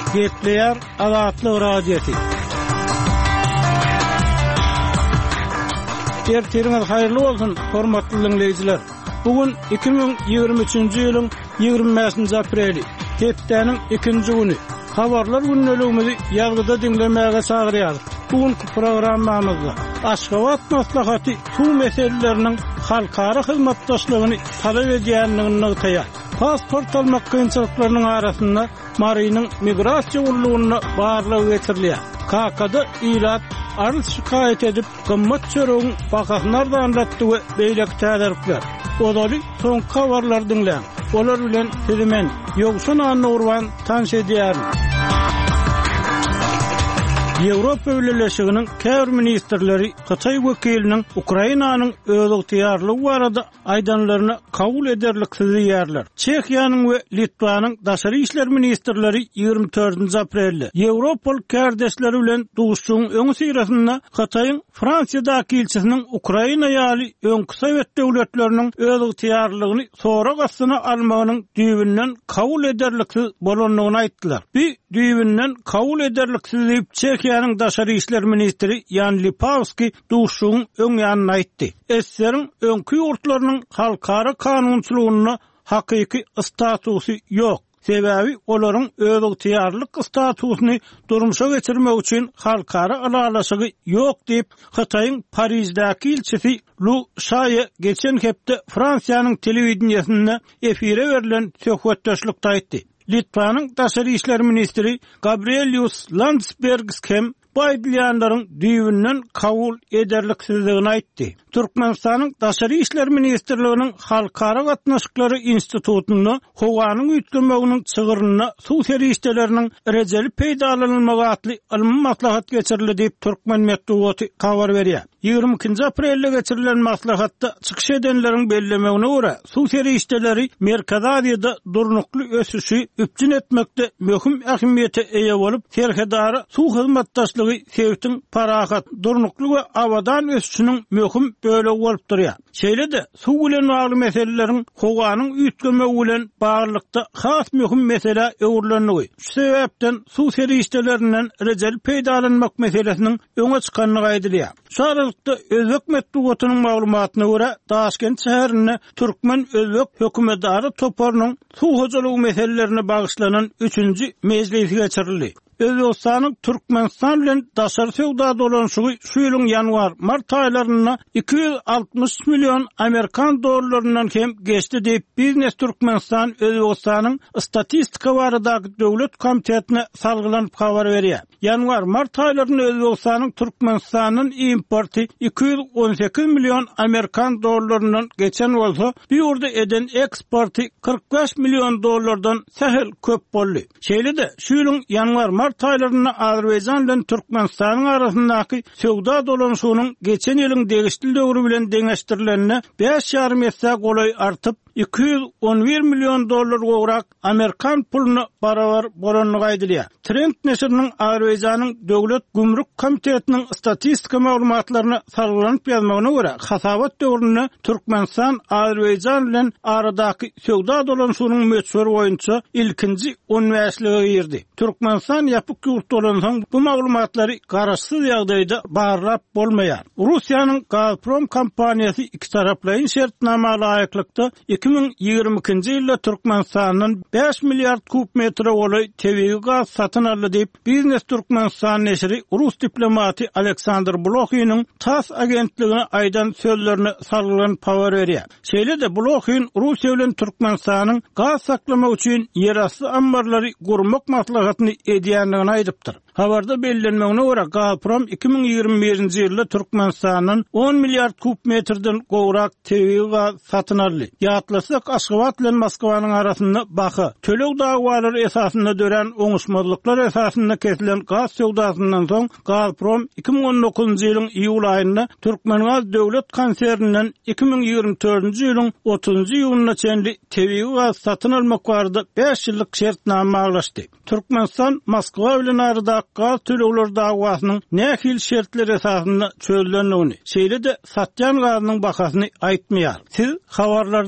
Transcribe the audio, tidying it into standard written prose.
Getleyer Azatlyk Radiosu. Ertiriňiz haýyrly bolsun, hormatly dinleýijiler. Bugün 2023-nji ýylyň 25-nji apreli, hepdeniň 2-nji güni. Habarlar günneligimizi ýagdaýda dinlemäge çagyrýar. Bugünkü programmamyzda Aşgabat maslahaty suw meseleleriniň halkara hyzmatdaşlygyny talap edýändigini ýa pasport almak kynçylyklarynyň arasynda Marynyň migrasiýa ullugyna barlygy getirilýär. KK'da ilat arz şikayet edip gymmat çöregiň bakasyny ardanlatdy we beýlek täderipler. Odaly soň habarlar dinleň. Olar bilen sizimen ýogşan anurwan tanış edýär. Ýewropa Birleşiginiň käbir ministrleri Haçay wekiliniň Ukrainanyň öz ygtyarlygy barada aýdanlaryny kabul ederliksiz ýerler. Çekiýanyň we Litvanyň daşary işler ministrleri 24-nji aprelde Ýewropal kärdeşleri bilen duşuşyň öňü syrasynda Haçaýyň Fransiýadaky ilçisiniň Ukraina ýaly öňkü Sowet döwletleriniň öz ygtyarlygyny sonra gasyna almagynyň düýbünden kabul ederliksiz bolanlygyny aýtdylar. Bu düýbünden kabul ederliksiz diýip Çekiýanyň daşary işler ministri Jan Lipavski duşuşyň öň ýanyna aýtdy. Esserin öňkü ýurtlarynyň halkara kanunçylygyna hakyky statusy ýok. Sebäbi olaryň öz ygtyarlyk statusyny durmuşa geçirmek üçin halkara alalaşygy ýok diýip Haçaýyň Parizdäki ilçisi Lu Şaye geçen hepde Fransiýanyň telewizionyasynda efire berilen söhbetdeşlikde aýtdy. Litvanyň daşary işler ministri Gabrielius Landsbergis hem bu aýdylýanlaryň düýbünden kabul ederliksizligini aýtdy. Türkmenistanyň daşary işler ministrliginiň halkara gatnaşyklary institutuny howanyň üýtgemeginiň çygyryna suw serişdeleriniň rejeli peýdalanylmagy atly ilmi maslahat geçirildi diýip Türkmen Medeniýeti habar berýär. 22-nji aprelde geçirilen maslahatda çykyş edenleriň bellemegine görä suw serişdeleri Merkez Aziýada durnukly ösüşi üpjün etmekde möhüm ähmiýete eýe bolup, serhedary suw hyzmatdaşlygy sebäpden parahat, durnukly we awadan ösüşiniň möhüm bölegi bolup durýar. Şeýle-de suw bilen bagly meseleleriň howanyň üýtgemegi bilen baglykda has möhüm mesele öwürlenýär. Şu sebäpden suw serişdelerinden rejeli peýdalanmak meselesiniň öňe çykanyny aýdylýar. Şu aralykda Özbek Medeniýetining maglumatyna görä Daşkent şäherine Türkmen Özbek hökümetdary toparynyň suw hojalygy meselelerine bagyşlanan 3-nji mejlisi geçirildi. Özbekistanyň Türkmenistan bilen daşary sowda dolanşygy şu ýylyň ýanwar-mart aýlaryna 260 million Amerikan dollaryndan hem geçdi diýip Biznes Türkmenistan Özbekistanyň statistika baradaky döwlet komitetine salgylanyp habar berýär. Ýanwar-mart aýlaryna Özbekistanyň Türkmenistanyň importy 218 million Amerikan dollaryndan geçen bolsa, bu ýurda eden eksporty 45 million dollardan sehel köp boldy. Şeýle-de şu ýylyň ýanwar-mart aýlaryna Azerbaýjan bilen Türkmenistanyň arasyndaky sowda dolanşygynyň geçen ýylyň degişli döwri bilen deňeşdirilenine 5,5 ýetse golay artyp 211 million dollar gowrak Amerikan puluny barabar bolanlygy aýdylýar. Trend neşriniň Azerbaýjanyň döwlet gümrük komitetiniň statistika maglumatlaryny salgylanyp ýazmagyna görä, hasabat döwründe Türkmenistan Azerbaýjan bilen aradaky sowda dolanşygynyň möçberi boýunça ilkinji 10 bäşligi girdi. Türkmenistan ýapyk ýurt dolanşygyň bu maglumatlary garaşsyz ýagdaýda barlap bolmaýar. Russiýanyň Gazprom kompaniýasy iki taraplaýyn şertnamaly aýaklykda 2022-nji ýylda Türkmenistanyň 5 milliard kub metre boly tebii gaz satyn aldy diýip Biznes Türkmenistan neşri Rus diplomaty Aleksandr Blokhin'in TASS agentligine aýdan sözlerini salgylanyp habar berýär. Şeýle-de Blokhin Russiýa bilen Türkmenistanyň gaz saklamak üçin ýerasty ambarlary gurmak maslahatyny edýändigini aýdypdyr. Habarda bellenmegine görä Gazprom 2021-nji ýylda Türkmenistanyň 10 milliard kub metreden gowrak tebii gaz satyn aldy. Ýatlasak Aşgabat bilen Moskwanyň arasynda baky, töleg dagwalary esasynda dören oňuşmazlyklar esasynda kesilen gaz sowdasyndan soň Gazprom 2019-njy ýylyň iýul aýynda Türkmengaz döwlet konserninden 2024-nji ýylyň 30-njy ýylyna çenli tebii gaz satyn almak barada 5 ýyllyk şertnama maglaşdy. Türkmenistan Moskwa bilen arada gaz tölegleri dagwasynyň nähil şertleri esasynda çözülendigini, şeýle-de satýan gazynyň bakasyny aýtmaýar. Siz habarlar